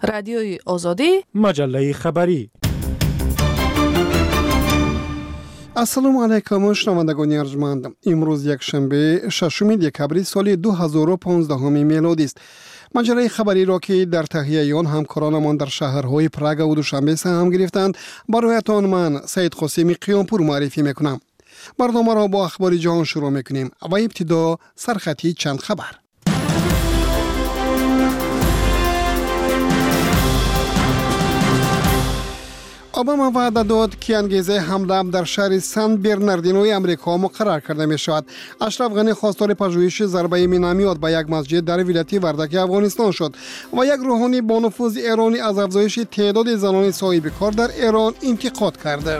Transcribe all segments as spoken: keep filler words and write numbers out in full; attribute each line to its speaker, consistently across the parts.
Speaker 1: رادیوی آزادی،
Speaker 2: مجله خبری.
Speaker 3: السلام علیکم شنوندگان ارجمند. امروز یک شنبه ششم دکبر سال دو هزار و پانزده میلادی است. مجله خبری را که در تهیه آن همکارانمان در شهرهای پراگ و دوشنبه سهم گرفتند برایتان من سید قاسمی قیامپور معرفی میکنم. برنامه را با اخبار جهان شروع میکنیم و ابتدا سرخطی چند خبر. اوباما وعده داد که انگیزه حمله در شهر سن برناردینوی امریکا مقرر کرده می شود. اشرف غنی خواستار پژوهش ضربه مینامیات به یک مسجد در ولایت وردک افغانستان شد و یک روحانی با نفوذ ایرانی از افزایش تعداد زنان صاحب کار در ایران انتقاد کرده.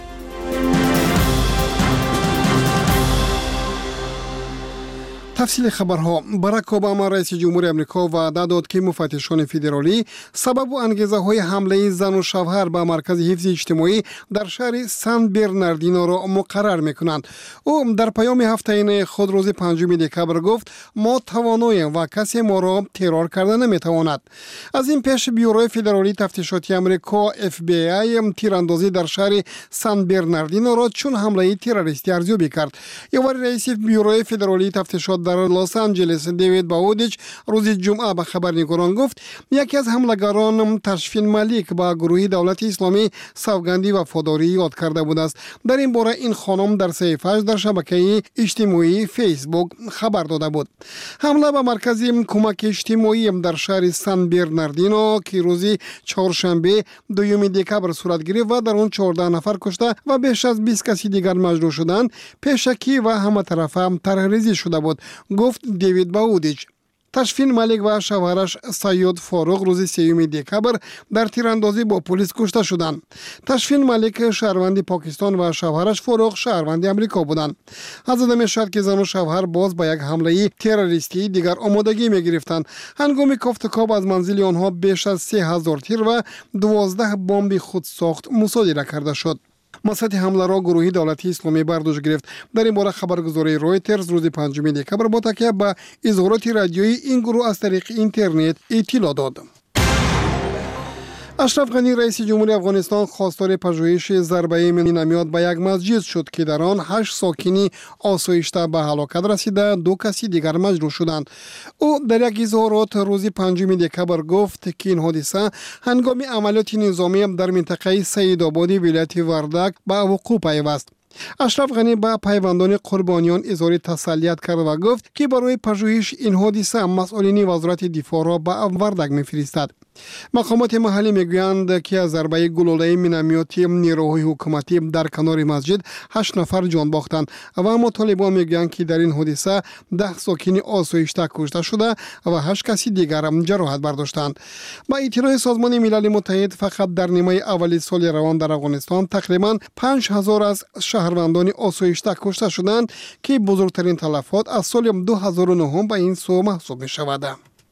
Speaker 3: تفصیل خبرها. باراک اوباما رئیس جمهور آمریکا وعده داد که مفتشان فدرالی سبب و انگیزه های حمله زن و شوهر به مرکز حفظ اجتماعی در شهر سن برناردینو را مقرر میکنند. او در پیام هفته‌ای خود روز پنجم دکبر گفت ما تواناییم و کسی ما را ترور کرده نمیتواند. از این پیش بیوروی فدرالی تفتیشاتی آمریکا اف بی ای تیراندازی در شهر سن برناردینو را چون حمله تروریستی ارزیابی کرد. یواری رئیس بیوروی فدرالی تفتیشات در لس آنجلس دیوید باودیچ روز جمعه به خبرنگاران گفت یکی از حملگران تشفین ملیک با گروه دولت اسلامی سوگندی وفاداری یاد کرده بود است. در این باره این خانم در صفحه‌اش در شبکه اجتماعی فیسبوک خبر داده بود. حمله به مرکز کمک اجتماعی در شهر سن برناردینو که روز چهارشنبه دوم دکبر صورت گرفت و در آن چهارده نفر کشته و بیش از بیست کسی دیگر مجروح شدند پیشکی و همه طرفه طرحریزی شده بود، گفت دیوید باودیچ. تشفین ملیک و شوهرش سید فاروق روز سوم دکبر در تیراندازی با پلیس کشته شدند. تشفین ملیک شهروند پاکستان و شوهرش فاروق شهروند آمریکا بودند. حدیث می شود که زن و شوهر باز به یک حمله تروریستی دیگر آمادگی می گرفتند. هنگام کافتکاب از منزل آنها بیش از سه هزار تیر و دوازده بمب خودساخت مصادره کرده شد. مسئله حمله را گروهی دولتی اسلامی برداشت گرفت. در این باره خبرگزاری رویترز روز پنجم دکبر با تکیه به اظهارات رادیویی این گروه از طریق اینترنت اطلاع داد. اشرف غنی رئیس جمهوری افغانستان خواستار پژوهش ضربه مینامیات به یک مسجد شد که در آن هشت ساکنی آسایشته به هلاکت رسیده، دو کسی دیگر مجروح شدند. او در یک اظهارات روز پنجم دکبر گفت که این حادثه هنگام عملیات نظامی در منطقه سیدآباد ولایت وردک به وقوع پیوست. اشرف غنی به پیوندان قربانیان اظهار تسلیت کرد و گفت که برای پژوهش این حادثه مسئولین وزارت دفاع را به وردک می‌فرستد. مقامات محلی میگویند که از ضربه گلوله مینامیاتی نیروهای حکومتی در کنار مسجد هشت نفر جان باختند و اما طالبان میگویند که در این حادثه ده ساکن آسایشته کشته شده و هشت کسی دیگر هم جراحت برداشتند. با اطلاع سازمان ملل متحد فقط در نیمه اول سال روان در افغانستان تقریبا پنج هزار از شهروندان آسایشته کشته شدند که بزرگترین تلفات از سال دو هزار و نه به این سو محسوب می شود.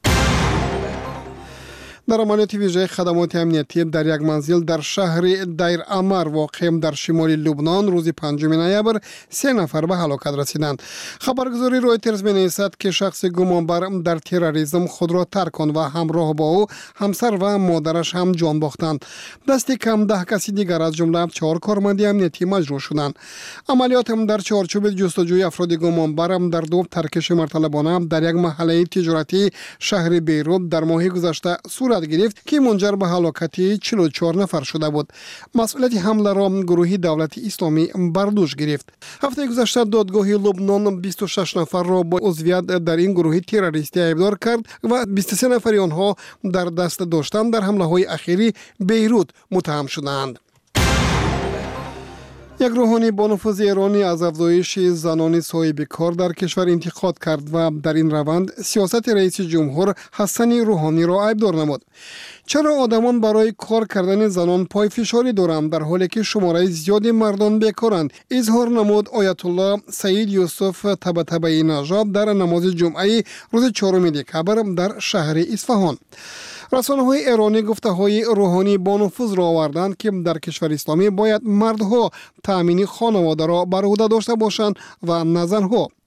Speaker 3: در عملیات ویژه خدمات امنیتی در یک منزل در شهر دیر امر واقع در شمال لبنان روز پنجم نوامبر سه نفر به هلاکت رسیدند. خبرگزاری رویترز می‌نویسد که شخص گمانبر در تروریسم خود را ترک و همراه با او همسر و مادرش هم جان باختند. دست کم ده کسی دیگر از جمله چهار کارمند امنیتی مجروح شدند. عملیات هم در چارچوب جستجوی افراد گمانبر در دو ترکش مرتلبانه در یک محله تجارتی شهر بیروت در ماه گذشته صورت گرفت که منجر به هلاکت چهل و چهار نفر شده بود. مسئولیت حمله را گروهی دولت اسلامی برداشت گرفت. هفته گذشته دادگاه لبنان بیست و شش نفر را با عضویت در این گروه تروریستی ادعا کرد و بیست و سه نفر آنها در دست داشتن در حمله های اخیری بیروت متهم شدند. یک روحانی با نفوذ ایرانی از افزایش زنان صاحب کار در کشور انتقاد کرد و در این روند سیاست رئیس جمهور حسن روحانی را عیبدار نمود. چرا آدمان برای کار کردن زنان پای فشاری دارند در حالی که شماره زیادی مردان بیکارند؟ اظهار نمود آیت الله سعید یوسف طباطبایی نژاد در نماز جمعه روز چهارم دکبر در شهر اصفهان. رسانه‌های ایرانی گفته‌های روحانی با نفوذ را آوردند که در کشور اسلامی باید مردها تأمین خانواده را بر عهده داشته باشند و نه زنها.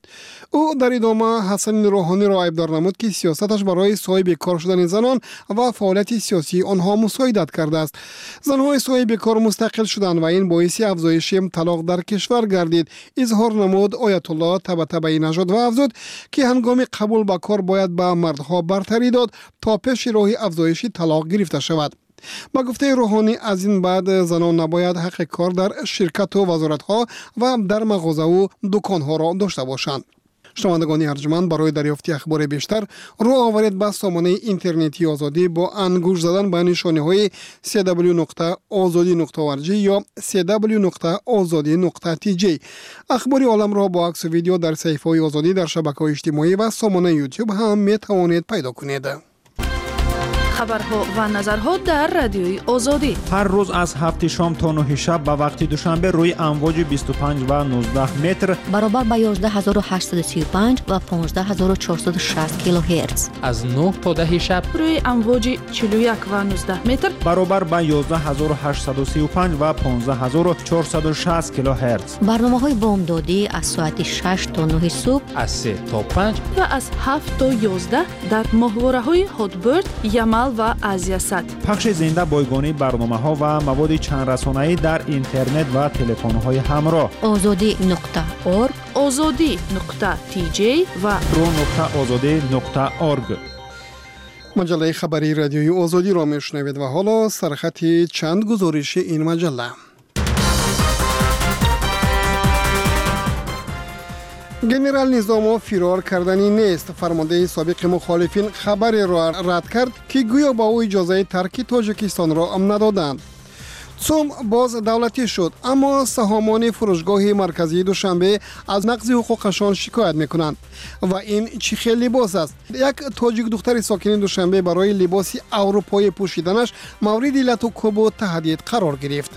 Speaker 3: او در ادامه حسن روحانی را عیبدار نمود که سیاستش برای صاحب کار شدن زنان و فعالیت سیاسی آنها مساعدت کرده است. زنهای صاحب کار مستقل شدند و این باعث افزایش طلاق در کشور گردید. اظهار نمود آیت الله طباطبایی نژاد و افزود که هنگام قبول به کار باید به مردها برتری داد تا پیش راه افزایش طلاق گرفته شود. با گفته روحانی از این بعد زنان نباید حق کار در شرکت و وزارت‌ها و در مغازه و دکان‌ها را داشته باشند. شنوندگان ارجمند، برای دریافت اخبار بیشتر رو آورید به سامانه اینترنتی آزادی با انگوش زدن به نشانه‌های سی دبلیو نقطه آزادی نقطه او ار جی یا سی دبلیو نقطه آزادی نقطه تی جی. اخبار عالم را با عکس و ویدیو در صفحه‌های آزادی در شبکه‌های اجتماعی و سامانه یوتیوب هم می توانید پیدا کنید.
Speaker 1: خبرها و نظرها در رادیوی آزادی
Speaker 2: هر روز از هفت شام تا نه شب به وقت دوشنبه روی امواج بیست و پنج و نوزده متر
Speaker 4: برابر با یازده هزار و هشتصد و سی و پنج و پانزده هزار و چهارصد و شصت کیلوهرتز
Speaker 5: از نه تا ده شب
Speaker 1: روی امواج چهل و یک و نوزده متر
Speaker 2: برابر با یازده هزار و هشتصد و سی و پنج و پانزده هزار و چهارصد و شصت کیلوهرتز.
Speaker 4: برنامه‌های بامدادی از ساعت شش تا نه صبح،
Speaker 5: از سه تا پنج
Speaker 1: و از هفت تا یازده در ماهواره‌های هاتبرد، یمل و آزیاست.
Speaker 2: پخش زنده بایگانی برنامه‌ها و مواد چند رسانه‌ای در اینترنت و تلفن‌های همراه.
Speaker 4: آزادی نقطه اورگ،
Speaker 1: آزادی نقطه تی جی و
Speaker 2: رو نقطه آزادی نقطه اورگ.
Speaker 3: مجله خبری رادیوی آزادی را میشنوید و حالا سرخط چند گزارش این مجله. گنرال نظاموف فرار کردنی نیست. فرمانده سابق مخالفین خبری را رد کرد که گویا با او اجازه ترک تاجیکستان را ندادند. سوم باز دولتی شد، اما سهامان فروشگاه مرکزی دوشنبه از نقض حقوقشان شکایت میکنند. و این چی خیلی لباس است. یک تاجیک دختر ساکن دوشنبه برای لباس اروپایی پوشیدنش مورد علت و کوب و تهدید قرار گرفت.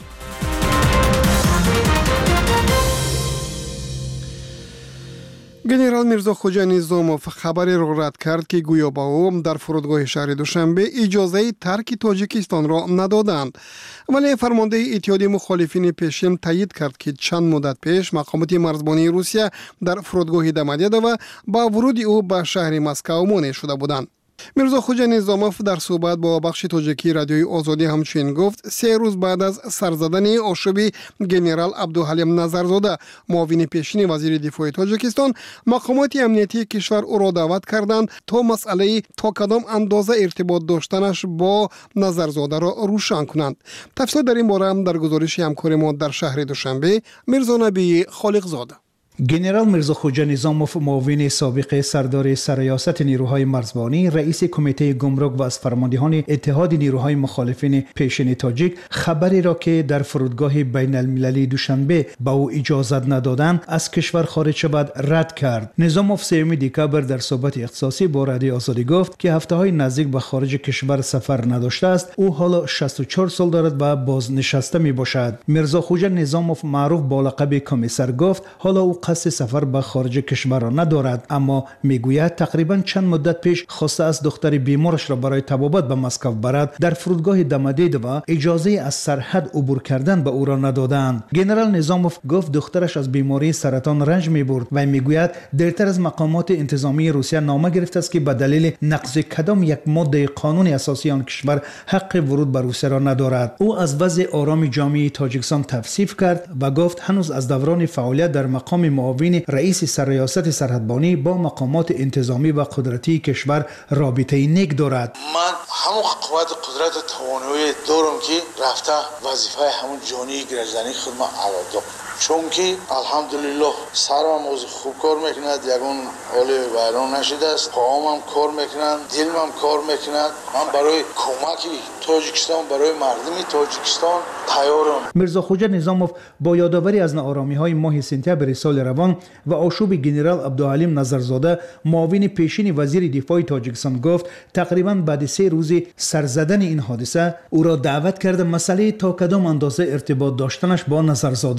Speaker 3: گنرال میرزا خوجا نظاموف خبری را رد کرد که گویا با او در فرودگاه شهر دوشنبه اجازه ترک تاجیکستان را ندادند. ولی فرمانده اتحادیه مخالفین پیشین تایید کرد که چند مدت پیش مقامات مرزبانی روسیه در فرودگاه دمدیده و با ورود او به شهر مسکو مانع شده بودند. میرزا خوجا نظاموف در صحبت با بخش تاجیکی رادیوی آزادی همچنین گفت سه روز بعد از سر زدن آشوب گنرال عبدالحلیم نظرزاده معاون پیشین وزیر دفاع تاجیکستان، مقامات امنیتی کشور او را دعوت کردند تا مسئله تا کدام اندازه ارتباط داشتنش با نظرزاده را روشن کنند. تفصیل در این باره در گزارش همکار ما در شهر دوشنبه میرزا نبی خالقزاده.
Speaker 6: گنرال میرزا خوجا نظاموف معاون سابق سردار سرریاست نیروهای مرزبانی، رئیس کمیته گمرک و از فرماندهان اتحاد نیروهای مخالفین پیشین تاجیک خبری را که در فرودگاه بین المللی دوشنبه با او اجازت ندادند از کشور خارج شود رد کرد. نظاموف سوم دکبر در صحبت اختصاصی با رادیو آزادی گفت که هفته های نزدیک به خارج کشور سفر نداشته است. او حالا شصت و چهار سال دارد و بازنشسته می باشد. میرزا خوجا نظاموف معروف با لقب کمیسر گفت حالا او قصد سفر به خارج کشور را ندارد، اما میگوید تقریبا چند مدت پیش خواسته از دختر بیمارش را برای طبابت به مسکو برد در فرودگاه دمدید و اجازه از سرحد عبور کردن به او را ندادند. گنرال نظاموف گفت دخترش از بیماری سرطان رنج میبرد و میگوید دیرتر از مقامات انتظامی روسیه نامه گرفته است که به دلیل نقض کدام یک ماده قانون اساسی آن کشور حق ورود به روسیه را ندارد. او از وضع آرام جامعه تاجیکستان تفسیر کرد و گفت هنوز از دوران فعالیت در مقام معاون رئیس سرریاست سرحدبانی با مقامات انتظامی و قدرتی کشور رابطه نیک دارد.
Speaker 7: من همون قوت قدرت و توانایی دارم که رفته وظیفه همون جانی گرجدنی خود ما ادا کنم، چون که الحمدلله سرم از خوب کار میکند، یگون حال ویران نشده است، پاهام کار میکنند، دلم هم کار میکند. من برای کمک تاجیکستان، برای مردم تاجیکستان تیارم.
Speaker 6: میرزا خوجا نظاموف با یادآوری از ناآرامی های ماه سپتامبر سال روان و آشوب گنرال عبدالحلیم نظرزاده معاون پیشین وزیر دفاع تاجیکستان گفت تقریبا بعد سه روز سر زدن این حادثه او را دعوت کرده مسئله تا کدام اندازه ارتباط داشتنش با نظرزاده را همچنان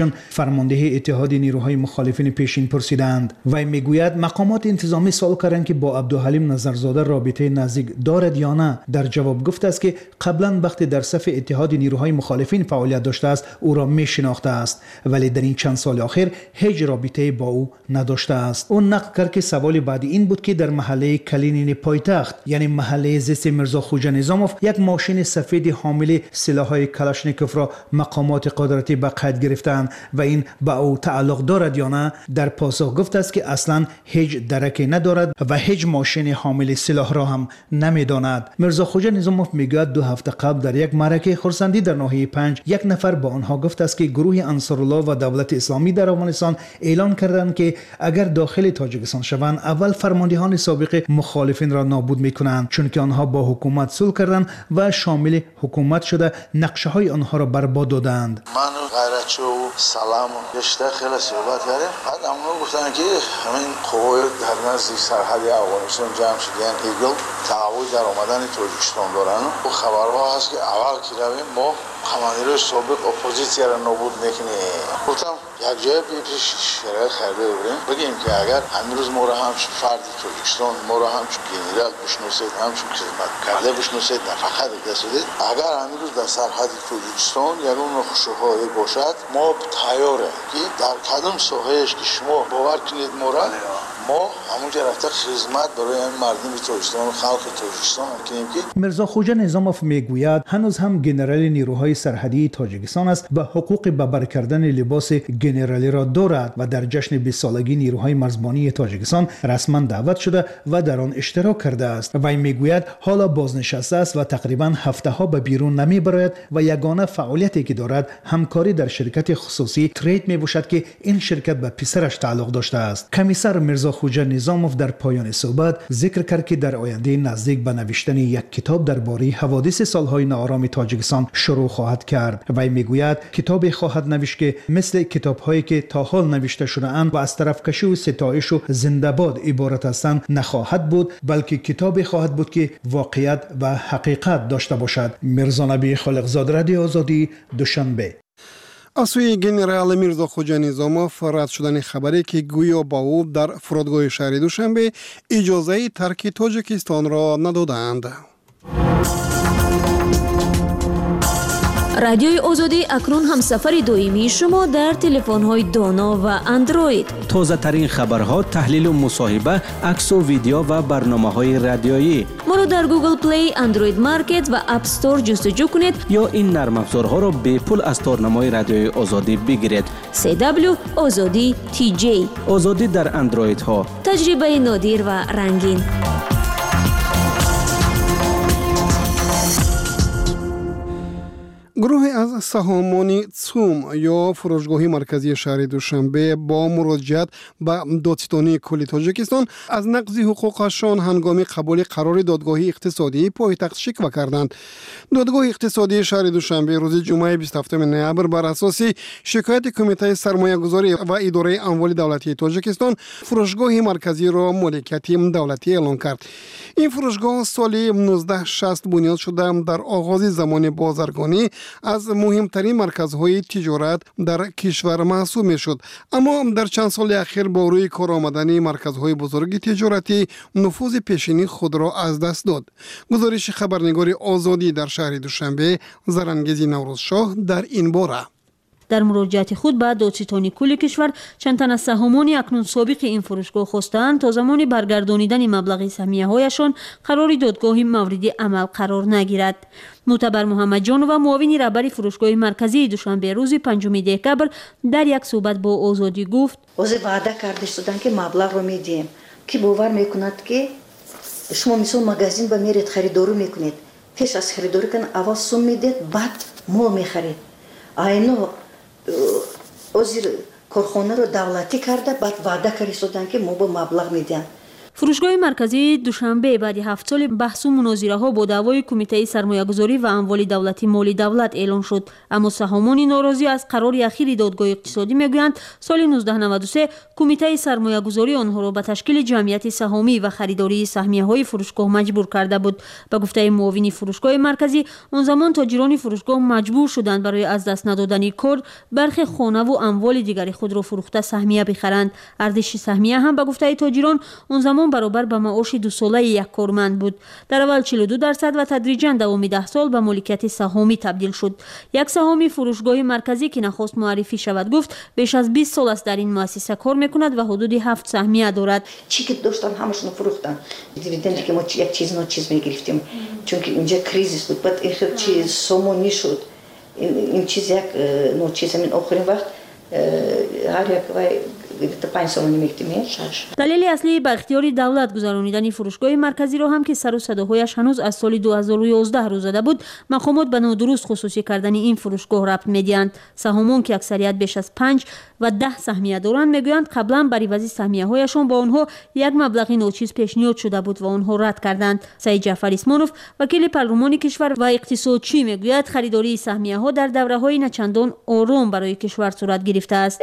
Speaker 6: ایشان فرمانده اتحاد نیروهای مخالفین پیشین پرسیدند. وی میگوید مقامات انتظامی سوال کردند که با عبدالحلیم نظرزاده رابطه نزدیک دارد یا نه. در جواب گفته است که قبلا وقتی در صف اتحاد نیروهای مخالفین فعالیت داشته است او را میشناخته است، ولی در این چند سال اخیر هیچ رابطه با او نداشته است. او نقل کرد که سوال بعدی این بود که در محله کلینین پایتخت یعنی محله زیست میرزا خوجا نظاموف یک ماشین سفید حامل سلاح‌های کلاشنیکوف را مقامات قدرتی به قید گرفتند و این به او تعلق دارد یا نه. در پاسخ گفته است که اصلا هیچ درکی ندارد و هیچ ماشین حامل سلاح را هم نمیداند. میرزا خوجا نظاموف میگوید دو هفته قبل در یک معرکه خرسندی در ناحیه پنج یک نفر با آنها گفته است که گروه انصارالله و دولت اسلامی در افغانستان اعلان کردند که اگر داخل تاجیکستان شوند اول فرماندهان سابق مخالفین را نابود میکنند، چون که آنها با حکومت صلح کردند و شامل حکومت شده نقشه های آنها را برباد دادند.
Speaker 7: من غیرتچو سلام گشته خیلی صحبت کردیم. بعد همون گفتن که همین قوای در نزدیک سرحد افغانستان جمع شدن ایگل تعهد در آمدن تاجیکستان دارن و خبرها هست که اول که رویم ما کماندیرای سابق اپوزیسیا را نابود میکنیم. گفتم یک جای پیش شرایط خریده بودیم بگیم که اگر امروز ما را هم فرد تاجیکستان ما را هم چون گنرال بشناسید هم چون خدمت کرده بشناسید نه فقط دستید اگر امروز در سرحد تاجیکستان یگان نقشه‌ای باشد ما تیاره که در کدام ساحه‌اش که شما باور کنید ما را ما همونجا رفته خدمت برای این مردم تاجیکستان و خلق تاجیکستان کنیم که
Speaker 6: میرزا خوجا نظاموف میگوید هنوز هم گنرال نیروهای سرحدی تاجیکستان است و حقوق به بر کردن لباس گنرالی را دارد و در جشن بیست سالگی نیروهای مرزبانی تاجیکستان رسما دعوت شده و در آن اشتراک کرده است. و میگوید حالا بازنشسته است و تقریبا هفته ها به بیرون نمیبراید و یگانه فعالیتی که دارد همکاری در شرکت خصوصی ترید میباشد که این شرکت به پسرش تعلق داشته است. کمیسر میرزا خوجا نظاموف در پایان صحبت ذکر کرد که در آینده نزدیک به نوشتن یک کتاب درباره حوادث سالهای ناآرام تاجیکستان شروع خواهد کرد. و میگوید کتابی خواهد نوشت که مثل کتاب‌هایی که تا حال نوشته شده اند و از طرفکشی و ستایش و زنده‌باد عبارت هستند نخواهد بود، بلکه کتابی خواهد بود که واقعیت و حقیقت داشته باشد. میرزا نبی خالقزاده، رادیو آزادی، دوشنبه.
Speaker 3: از سوی گنرال میرزا خوجا نظاموف رد شدن خبری که گویا با او در فرودگاه شهر دوشنبه اجازه ترک تاجیکستان را ندادند.
Speaker 8: رادیوی آزادی اکنون هم سفر دویمی شما در تلفن‌های دانا و اندروید.
Speaker 9: تازه ترین خبرها، تحلیل و مصاحبه، عکس و ویدیو و برنامه‌های رادیویی.
Speaker 8: ما رو در گوگل پلی، اندروید مارکت و اپ استور جستجو کنید
Speaker 9: یا این نرم افزارها را به پول از تارنمای رادیوی آزادی بگیرید.
Speaker 8: سی دبلیو آزادی تی جی.
Speaker 9: آزادی در اندروید ها.
Speaker 8: تجربه نادر و رنگین.
Speaker 3: گروه از سهامان تسوم یا فروشگاه مرکزی شهر دوشنبه با مراجعت به دادستانی کل تاجیکستان از نقض حقوقشان هنگام قبول قرار دادگاه اقتصادی پایتخت شکوه کردند. دادگاه اقتصادی شهر دوشنبه روز جمعه بیست و هفتم نوامبر بر اساس شکایت کمیته سرمایه‌گذاری و اداره اموال دولتی تاجیکستان فروشگاه مرکزی را مالکیت دولتی اعلام کرد. این فروشگاه سال نوزده شصت بنیاد شده در آغاز زمان بازرگانی از مهمترین مرکزهای تجارت در کشور محسوب می شد، اما در چند سال اخیر با روی کار آمدن مرکزهای بزرگ تجارتی نفوذ پیشینی خود را از دست داد. گزارش خبرنگار آزادی در شهر دوشنبه زرنگیزی نوروزشاه در این باره.
Speaker 10: در مراجعت خود به دادستانی کل کشور چند تن از سهامان اکنون سابق این فروشگاه خواستند تا زمان برگردانیدن مبلغ سهمیه هایشان قرار دادگاه مورد عمل قرار نگیرد. معتبر محمد جان و معاون رهبر فروشگاه مرکزی دوشنبه روز پنجم دکبر در یک صحبت با آزادی گفت:
Speaker 11: اوزه وعده کرده شدن که مبلغ رو میدیم که باور میکند که شما مثل مغازین به میرید خریداری میکنید، پیش از خریداری کن اول سوم میدید بعد مال میخرید. اینو وزیر کارخانه رو دولتی کرده بعد وعده کرده شدن که ما با مبلغ میدیم.
Speaker 10: фурӯшгоҳи марказӣ душанбе баъди ҳафт соли баҳсу мунозираҳо бо даъвои кумитаи сармоягузорӣ ва амволи давлатӣ моли давлат эълон шуд. аммо саҳомони норозӣ аз қарори ахири додгоҳи иқтисодӣ мегӯянд соли нуздаҳ наваду се кумитаи сармоягузорӣ онҳоро ба ташкили ҷамъияти саҳомӣ ва харидории саҳмияҳои фурӯшгоҳ маҷбур карда буд. ба гуфтаи муовини фурӯшгоҳи марказӣ, он замон тоҷирони фурӯшгоҳ маҷбур шуданд барои аз даст надодани кор бархи хонаву амволи дигари худро фурӯхта саҳмия бихаранд. ардиши саҳмия ҳам ба гуфтаи тоҷирон он замон баробар ба маоши дусолаи як корманд буд. дар аввал чилу ду дарсад ва тадриҷан давоми даҳ сол ба моликияти саҳомӣ табдил шуд. як саҳоми фурӯшгоҳи марказӣ ки нахост муаррифӣ шавад гуфт беш аз бист сол аст дар ин муассиса кор мекунад ва ҳудуди ҳафт саҳмия дорад.
Speaker 11: чӣ ки доштан ҳамашонро фурӯхтан. дивиденди ки мо як чиз ночиз мегирифтем, чунки инҷа кризис буд, баъд ин хел чиз сомонӣ шуд. ин чиз як ночиз ин охирин вақт ҳар як вай панҷ сомонӣ мегирифтем.
Speaker 10: далели аслӣ ба ихтиёри давлат гузаронидани фурӯшгоҳи марказиро ҳам ки сару садоҳояш ҳанӯз аз соли ду ҳазору ёздаҳ рӯ зада буд, мақомот ба нодуруст хусусӣ кардани ин фурӯшгоҳ рабт медиҳанд. саҳомон ки аксарият беш аз панҷ ва даҳ саҳмия доранд мегӯянд қаблан бар ивази саҳмияҳояшон ба онҳо як маблағи ночиз пешниҳод шуда буд ва онҳо рад карданд. саид ҷаъфари исмонов вакили парлумони кишвар ва иқтисодчӣ мегӯяд харидории саҳмияҳо дар давраҳои начандон ором барои кишвар сурат гирифтааст.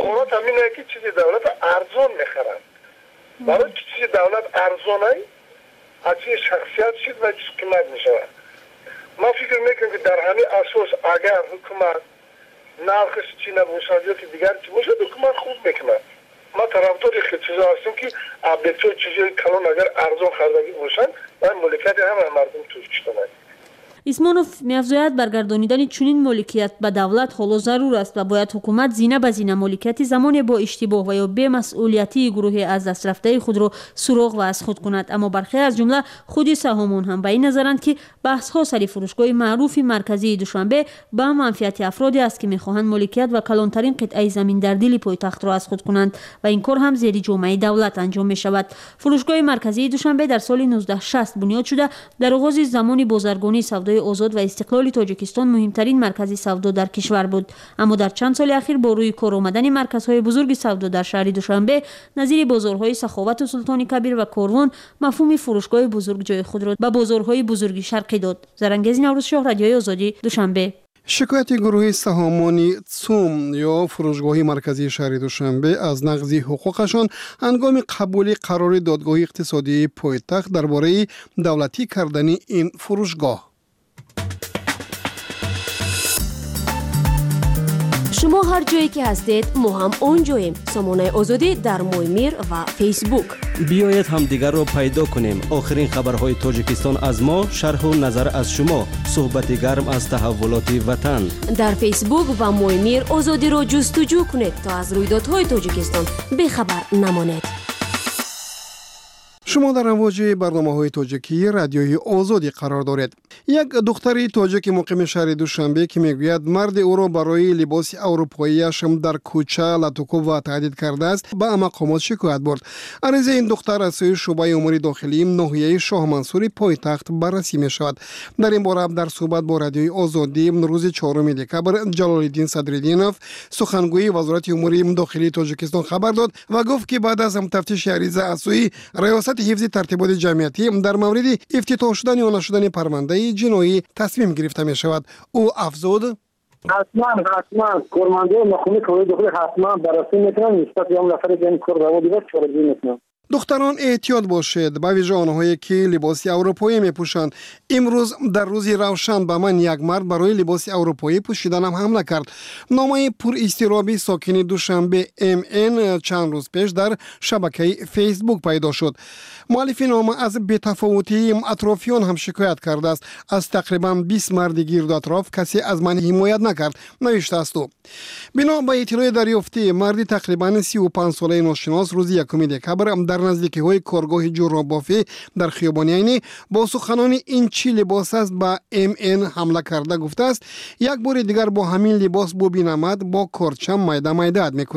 Speaker 12: арзон мехаранд. барои ки чизи давлат арзон ай, аз чизи шахсият шид ва чиз қимат мешавад. ман фикр мекунам ки дар ҳамин асос агар ҳукумат нархиш чӣ набошад ё ки дигар чӣ бошад, ҳукумат хуб мекунад. ман тарафдори хел чизо ҳастам ки абдетои чизои калон агар арзон хардагӣ бошанд, ва моликияти ҳама мардум туш киштонад.
Speaker 10: исмонов меафзояд баргардонидани чунин моликият ба давлат ҳоло зарур аст ва бояд ҳукумат зина ба зина моликияти замоне бо иштибоҳ ва ё бемасъулиятии гурӯҳи аз дастрафтаи худро суроғ ва аз худ кунад. аммо бархе аз ҷумла худи саҳомон ҳам ба ин назаранд ки баҳсҳо сари фурӯшгоҳи маъруфи марказии душанбе ба манфиати афроде аст ки мехоҳанд моликият ва калонтарин қитъаи замин дар дили пойтахтро аз худ кунанд ва ин кор ҳам зери ҷомаи давлат анҷом мешавад. фурӯшгоҳи марказии душанбе дар соли нуздаҳ шаст бунёд шуда дар оғози замони бозаргонии савдои озод ва истиқлоли тоҷикистон муҳимтарин маркази савдо дар кишвар буд. аммо дар чанд соли ахир бо рӯи кор омадани марказҳои бузурги савдо дар шаҳри душанбе назири бозорҳои саховату султони кабир ва корвон мафҳуми фурӯшгоҳи бузург ҷои худро ба бозорҳои бузурги шарқӣ дод. зарангези наврӯзшоҳ, радиои озодӣ, душанбе.
Speaker 3: шикояти гурӯҳи саҳомони цум ё фурӯшгоҳи марказии шаҳри душанбе аз нақзи ҳуқуқашон ҳангоми қабули қарори додгоҳи иқтисодии пойтахт дар бораи давлатӣ кардани ин фурӯшгоҳ.
Speaker 13: шумо ҳар ҷое ки ҳастед мо ҳам он ҷоем. сомонаи озодӣ дар моймир ва фейсбук.
Speaker 9: биёед ҳамдигарро пайдо кунем. охирин хабарҳои тоҷикистон аз мо, шарҳу назар аз шумо, суҳбати гарм аз таҳаввулоти ватан.
Speaker 13: дар фейсбук ва моймир озодиро ҷустуҷӯ кунед то аз рӯйдодҳои тоҷикистон бехабар намонед.
Speaker 3: шумо дар амвоҷи барномаҳои тоҷикӣ радиои озодӣ қарор доред. як духтари тоҷики муқими шаҳри душанбе ки мегӯяд марди ӯро барои либоси аврупоияш дар кӯча латукуб ва таҳдид кардааст, ба мақомот шикоят бурд. аризаи ин духтар аз сӯи шуъбаи умури дохилии ноҳияи шоҳмансури пойтахт баррасӣ мешавад. дар ин бора дар суҳбат бо радиои озодӣ рӯзи чорум декабр ҷалолиддин садриддинов, сухангӯи вазорати умури дохилии тоҷикистон хабар дод ва гуфт ки баъд аз тафтиши ариза аз сӯи раёсати ҳифзи тартиботи ҷамъиятӣ дар мавриди ифтитоҳ шудани ё нашудани парвандаи ҷиноӣ тасмим гирифта мешавад. ӯ афзуд:
Speaker 14: ҳатман ҳатман кормандаи мақоми кори дохилӣ ҳатман баррасӣ мекунанд, нисбати ям нафаре ин кор раво дида чорагӣ мекунанд.
Speaker 3: духтарон эҳтиёт бошед, ба виҷа онҳое ки либоси аврупоӣ мепӯшанд. имрӯз дар рӯзи равшан ба ман як мард барои либоси аврупоӣ пӯшиданам ҳамла кард. номаи пуристироби сокини душанбе мн чанд рӯз пеш дар шабакаи фейсбук пайдо шуд. муаллифи нома аз бетафовутии атрофиён ҳам шикоят кардааст. аз тақрибан бист марди гирду атроф касе аз ман ҳимоят накард, навиштааст ӯ. бино ба иттилои дарёфтӣ, марди тақрибан сию панҷсолаи ношинос рӯзи якуми декабр дар наздикиҳои коргоҳи ҷурробофӣ дар хиёбони Айнӣ бо суханони ин чӣ либос аст ба мн ҳамла карда гуфтааст, як бори дигар бо ҳамин либос бубинамад бо корчам майда майдаат мекунам.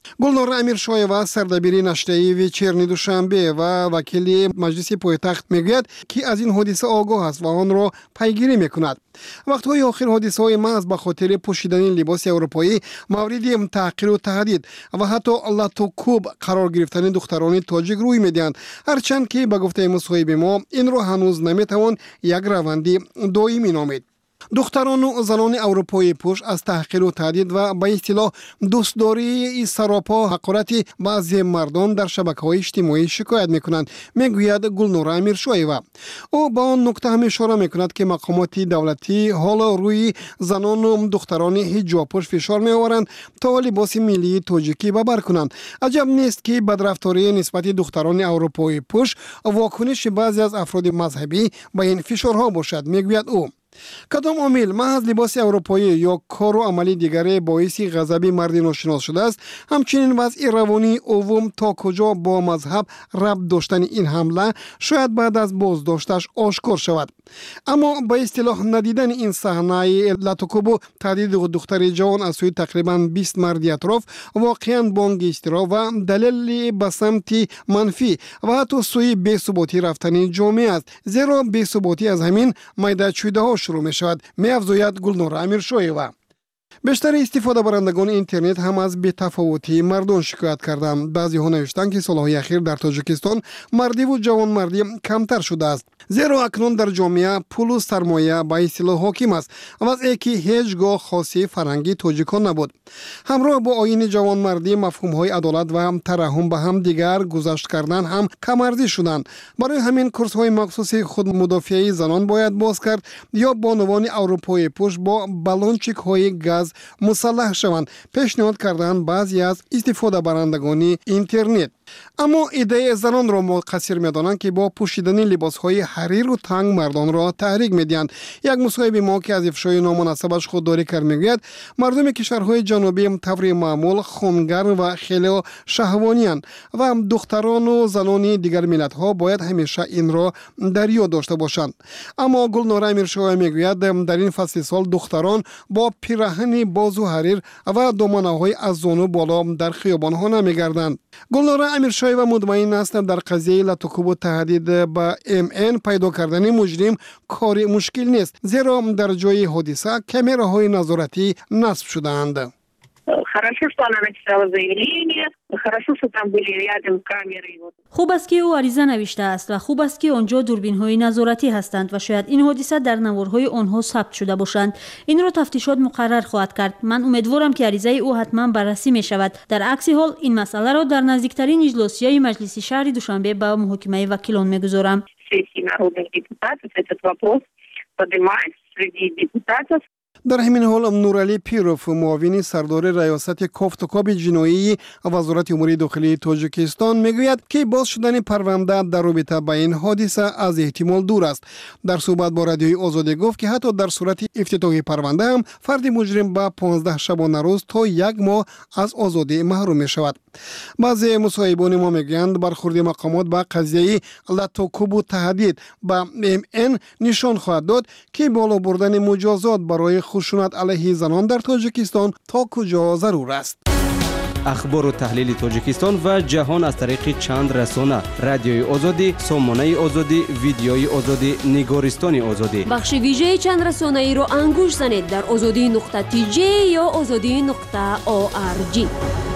Speaker 3: گلنار امیرشایوا سردبیر نشریه ویچرنی دوشنبه و وکیل مجلس پایتخت میگوید که از این حادثه آگاه است و آن را پیگیری میکند. وقت‌های آخر حادثه‌های محض به خاطر پوشیدن لباس اروپایی مورد تحقیر و تهدید و حتی لطوکوب قرار گرفتن دختران تاجیک روی میدهند، هرچند که به گفته مصاحب ما این را هنوز نمیتوان یک روند دائمی نامید. دختران و زنان اروپایی پوش از تحقیر و تهدید و به اصطلاح دوستداری سراپا حقارت بعضی مردم در شبکه‌های اجتماعی شکایت میکنند، میگوید گلنار امیرشایوا. او با آن نکته هم اشاره میکند که مقامات دولتی حالا روی زنان و دختران حجاب پوش فشار میآورند تا لباس ملی تاجیکی ببر کنند. عجب نیست که بدرفتاری نسبت دختران اروپایی پوش واکنش بعضی از افراد مذهبی به این فشارها باشد، میگوید او. کدام عامل محض لباس اروپایی یا کار و عملی دیگری باعث غضب مرد ناشناس شده است، همچنین وضع روانی عوام تا کجا با مذهب ربط داشتن این حمله شاید بعد از بازداشتش آشکار شود. اما به اصطلاح ندیدن این صحنه لطوکوب و تهدید دختر جوان از سوی تقریبا بیست مرد اطراف واقعا بانگ اضطراب و دلیل به سمت منفی و حتی سوی بی‌ثباتی رفتن جامعه است، زیرا بی‌ثباتی از همین میدان چیده ها شروع می شود، می افزاید گلنار امیرشایوا. بیشتر استفاده برندگان اینترنت هم از بی‌تفاوتی مردان شکایت کردند. بعضی ها نوشتند که سالهای اخیر در تاجیکستان مردی و جوان مردی کمتر شده است، زیرا اکنون در جامعه پول و سرمایه به اصطلاح حاکم است، وضعی که هیچگاه خاصی فرهنگی تاجیکان نبود. همراه با آیین جوان مردی مفهوم های عدالت و هم ترحم به هم دیگر گذشت کردن هم کمارزی شدند. برای همین کورس های مخصوص خود مدافعی زنان باید باز کرد یا بانوان اروپایی پوش با بالونچیک های گاز مسلح شوند، پیشنهاد کردند بعضی از استفاده برندگان اینترنت. اما ایده زنان را مقصر می‌دانند که با پوشیدن لباس‌های حریر و تنگ مردان را تحریک می‌دهند. یک مصاحبه ما که از افشای نامناسبش خودداری کرد میگوید مردم کشورهای جنوبی طور معمول خونگرم و خیلی شهوانی‌اند و دختران و زنان دیگر ملت‌ها باید همیشه این را در یاد داشته باشند. اما گلنار امیرشایوا میگوید در این فصل سال دختران با پیراهن بازو حریر و دامنه‌های از زانو بالا در خیابان‌ها نمی‌گردند. گلنار امیرشایوا مطمئن است در قضیه لطوکوب و تهدید به ام ان پیدا کردن مجرم کاری مشکل نیست، زیرا در جای حادثه کامراهای نظارتی نصب شده‌اند.
Speaker 15: Хорошо, что она написала заявление, хорошо, что там были рядом камеры.
Speaker 10: خوب است که او عریضه نوشته است و خوب است که آنجا دوربین‌های نظارتی هستند و شاید این حادثه در نوارهای آنها ثبت شده باشند. این را تفتیشات مقرر خواهد کرد. من امیدوارم که عریضه او حتما بررسی می شود. در عکس حال این مسئله را در نزدیکترین اجلاسیه مجلس شهر دوشنبه به محاکمه وکیلان می‌گذارم.
Speaker 15: Сессии народных депутатов этот вопрос поднимается среди депутатов.
Speaker 3: در همین حال نورعلی پیروف معاون سردار ریاست کافتوکاب جنایی وزارت امور داخلی تاجیکستان میگوید که باز شدن پرونده در رابطه با این حادثه از احتمال دور است. در صحبت با رادیوی آزادی گفت که حتی در صورت افتتاح پرونده هم فرد مجرم با پانزده شبانه روز تا یک ماه از آزادی محروم می شود. بعضی مصاحبان ما میگویند برخورد مقامات با قضیه لطوکوب و تهدید با ام ان نشان خواهد داد که بالا بردن مجازات برای خشونت علیه زنان در تاجیکستان تا کجا ضرور است.
Speaker 9: اخبار و تحلیل تاجیکستان و جهان از طریق چند رسانه: رادیوی آزادی، سامانه آزادی، ویدیوی آزادی، نگارستان آزادی.
Speaker 13: بخش ویژه چند رسانه ای را انگوش زنید در آزادی نقطه تی جی یا آزادی نقطه او آر جی.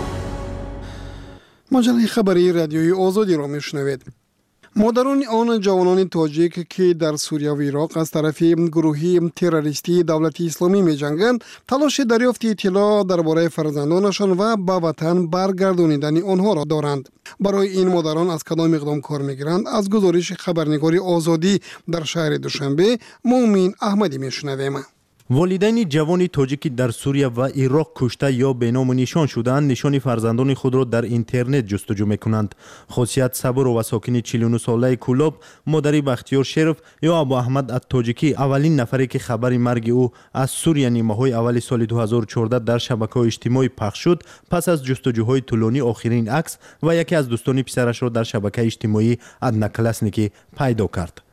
Speaker 3: مجله خبری رادیوی آزادی را میشنوید. مادران آن جوانان تاجیک که در سوریه و عراق از طرف گروهی تروریستی دولت اسلامی می جنگند تلاش دریافت اطلاع درباره فرزندانشان و به وطن برگردانیدن آنها را دارند. برای این مادران از کدام اقدام کار میگیرند؟ از گزارش خبرنگاری آزادی در شهر دوشنبه مومین احمدی میشنویم.
Speaker 16: والدین جوان تاجیکی در سوریه و عراق کشته یا به نام نشان شدند نشان فرزندان خود را در اینترنت جستجو میکنند. خاصیت صبر و ساکن چهل و نه ساله کولاب مادری بختیار شرف یا ابو احمد التاجیکی اولین نفری که خبر مرگ او از سوریه نیمه‌های اول سال دو هزار و چهارده در شبکه‌های اجتماعی پخش شد پس از جستجوهای طولانی آخرین عکس و یکی از دوستان پسرش را در شبکه اجتماعی ادنا کلاسنیکی پیدا کرد.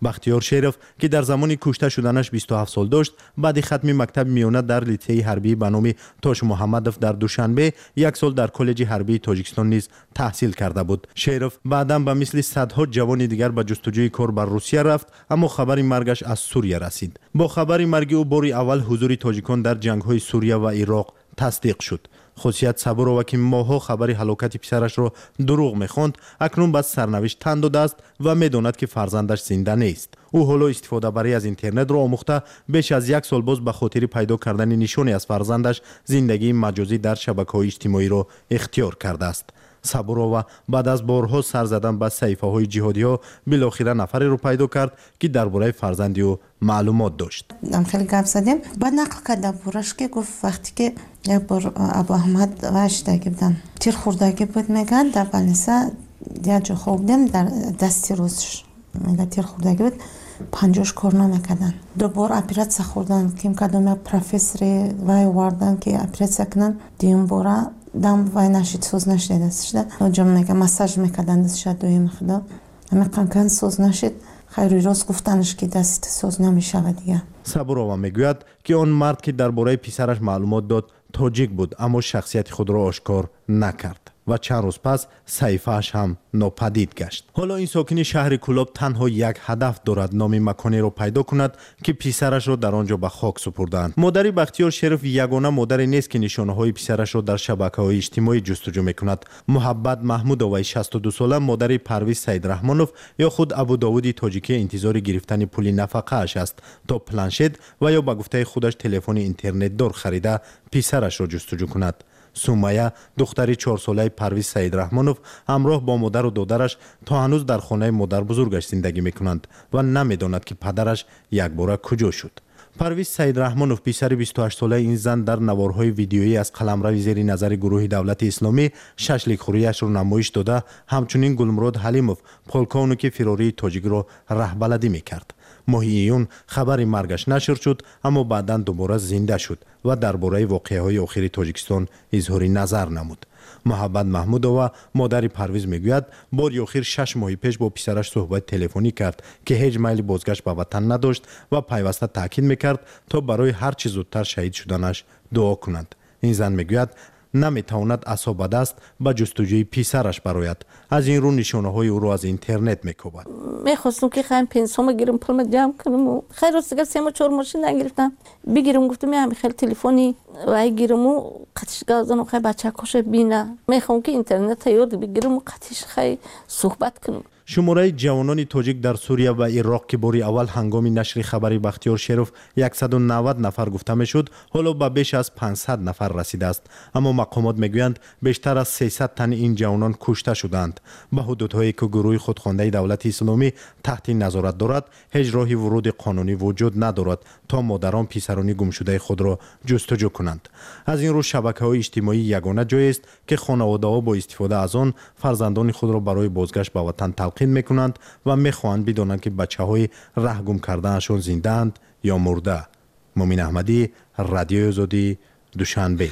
Speaker 16: بختیار شرف که در زمان کشته شدنش بیست و هفت سال داشت، بعد ختم مکتب میانه در لیسه حربی به نام تاش محمدوف در دوشنبه یک سال در کالج حربی تاجیکستان نیز تحصیل کرده بود. شرف بعداً به مثل صدها جوان دیگر به جستجوی کار بر روسیه رفت، اما خبر مرگش از سوریه رسید. با خبر مرگ او بار اول حضور تاجیکان در جنگ‌های سوریه و عراق تصدیق شد. خصوصیت صبورова که ماها خبر هلاکت پسرش را دروغ می‌خواند، اکنون بس سرنوشت تن داده است و می‌داند که فرزندش زنده نیست. او حالا استفاده برای از اینترنت را آموخته بیش از یک سال باز به خاطر پیدا کردن نشانی از فرزندش زندگی مجازی در شبکه‌های اجتماعی را اختیار کرده است. صبورова بعد از بارها سر زدن به صحیفه‌های جهادی‌ها بالاخره نفری رو پیدا کرد که درباره فرزند او معلومات داشت.
Speaker 17: ام خیلی گپ زدیم. بعد نقل کرد پورش که گفت وقتی که یک بار ابو احمد واشدگی بودن تیر خوردگی بود میگن در بلنسه یا جو خوردم در دستی روزش میگه تیر خوردگی بود پنجاش کارنا میکردن. دوباره اپراتسیا خوردن کیم کدوم پروفسوری وای واردن که اپراتسیا کنن دیم باره دم وای نشید سوز نشید دستشده نجام میگه مساج میکردن دستشده دویم خدا همه قنکن سوز نشید خیلی راست گفتنش که دست سوز نمیشه دیگه.
Speaker 16: صبورова میگوید که آن مرد که درباره پسرش معلومات داد تاجیک بود، اما شخصیت خود را آشکار نکرد و چند روز پس صحیفه‌اش هم ناپدید گشت. حالا این ساکن شهر کولاب تنها یک هدف دارد، نام مکانی را پیدا کند که پسرش را در آنجا به خاک سپردند. مادر بختیار شرف یگانه مادری نیست که نشانه‌های پسرش را در شبکه‌های اجتماعی جستجو می‌کند. محبت محمودوای شصت و دو ساله مادر پرویز سیدرحمانوف یا خود ابو داوودی تاجیکی انتظار گرفتن پول نفقه اش است تا پلنشت و یا به گفته خودش تلفن اینترنت دار خریده پسرش را جستجو کند. سومایه دختری چهار ساله پرویز سیدرحمانوف همراه با مادر و دادرش تا هنوز در خانه مادر بزرگش زندگی میکنند و نمیداند که پدرش یک باره کجا شد. پرویز سیدرحمانوف پسر بیست و هشت ساله این زن در نوارهای ویدیویی از قلمرو زیر نظر گروه دولت اسلامی ششلیک خوریش را نمایش داده، همچنین گلمراد حلیموف پولکانو که فراری تاجیک را رهبردی میکرد. ماه ایون خبر مرگش نشر شد، اما بعداً دوباره زنده شد و درباره واقعه‌های آخری تاجیکستان اظهار نظر نمود. محبت محمودووا مادر پرویز میگوید بار آخر شش ماه پیش با پسرش صحبت تلفنی کرد که هیچ میل بازگشت به وطن نداشت و پیوسته تاکید میکرد تا برای هر چه زودتر شهید شدنش دعا کنند. این زن میگوید نمیتواند عصا دست به جستجوی پسرش براید. از این رو نشانه های او را از اینترنت میکوبد.
Speaker 18: میخواستم که خیلی پنسیون گیرم پول جمع کنم و خیلی راست دیگه سه و چهار ماشین نگرفتم بگیرم، گفتم همین خیلی تلفنی و گیرم و قطعش گازن و خیلی بچه کشه بینه میخوام که اینترنت تیار بگیرم و قطعش خیلی صحبت کنم.
Speaker 16: شماره جوانان تاجیک در سوریه و عراق که باری اول هنگام نشر خبر بختیار شرف صد و نود نفر گفته میشد، حالا به بیش از پانصد نفر رسیده است. اما مقامات میگویند بیشتر از سیصد تن این جوانان کشته شدند. به حدودهایی که گروه خودخوانده دولت اسلامی تحت نظارت دارد هیچ راهی ورود قانونی وجود ندارد تا مادران پسران گم شده خود را جستجو کنند. از این رو شبکه‌های اجتماعی یگانه جایی است که خانواده‌ها با استفاده از آن فرزندان خود را برای بازگشت به وطن تلقین میکنند و میخواهند بدانند که بچه‌های رهگم کرده‌شان زنده‌اند یا مرده. مومن احمدی، رادیوی آزادی، دوشنبه.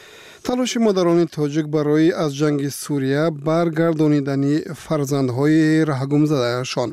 Speaker 3: تلاش مادران تاجیک برای از جنگ سوریه برگردانیدن فرزندهای رهگم زده‌شان.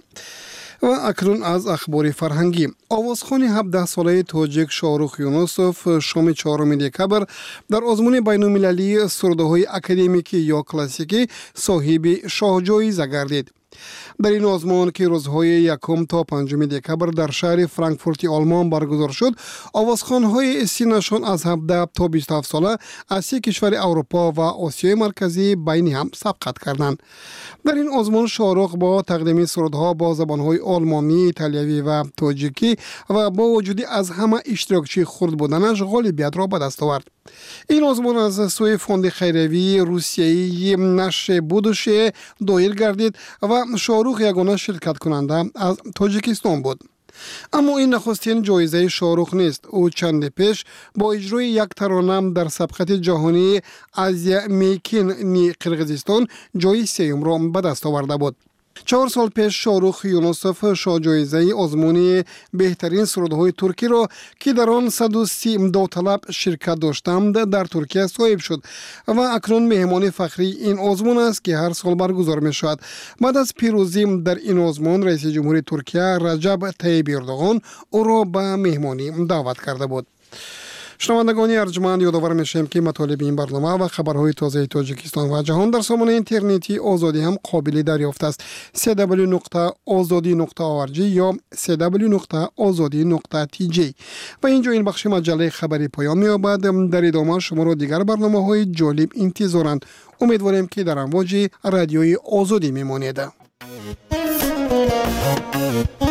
Speaker 3: و اکنون از اخبار فرهنگی. آوازخوان هفده ساله تاجیک شاهرخ یونسوف شام چهارم دکبر در آزمون بین‌المللی سروده‌های اکادمیکی یا کلاسیکی صاحب شاهجایزه گردید. در این آزمون که روزهای یکم تا پنجم دکبر در شهر فرانکفورت آلمان برگزار شد، آوازخوان‌های سینشان از هفده تا بیست و هفت ساله از سه کشور اروپا و آسیای مرکزی بین هم سبقت کردند. در این آزمون شاهرخ با تقدیم سرودها با زبان‌های آلمانی، ایتالیایی و تاجیکی و با وجود از همه اشتراکچی خرد بودنش غالبیت را به دست آورد. این آزمون از سوی فوند خیریوی روسیایی نشر بودوشه دایر گردید و شاهرخ یگانه شرکت کننده از تاجیکستان بود. اما این نخستین جایزه شاهرخ نیست. او چند پیش با اجرای یک ترانه در سبقت جهانی آزیا میکین نی قرقیزستان جای سوم را به دست آورده بود. چهار سال پیش شاهرخ یونسف شاه جایزه آزمون بهترین سرودهای ترکی را که در آن صد و سی داوطلب شرکت داشتند در ترکیه صاحب شد و اکنون مهمان فخری این آزمون است که هر سال برگزار می شود. بعد از پیروزی در این آزمون رئیس جمهوری ترکیه رجب طیب اردوغان او را به مهمانی دعوت کرده بود. شنوندگان ارجمند، یادآور میشیم که مطالب این برنامه و خبرهای تازه تاجیکستان و جهان در سامانه اینترنتی آزادی هم قابل دریافت است. دبلیو دبلیو دبلیو نقطه آزادی نقطه او آر جی یا دبلیو دبلیو دبلیو نقطه آزادی نقطه تی جی. و اینجا این بخش مجله خبری پایان می‌یابد. در ادامه شما را دیگر برنامه‌های جالب انتظارند. امیدواریم که در امواج رادیوی آزادی میمانید.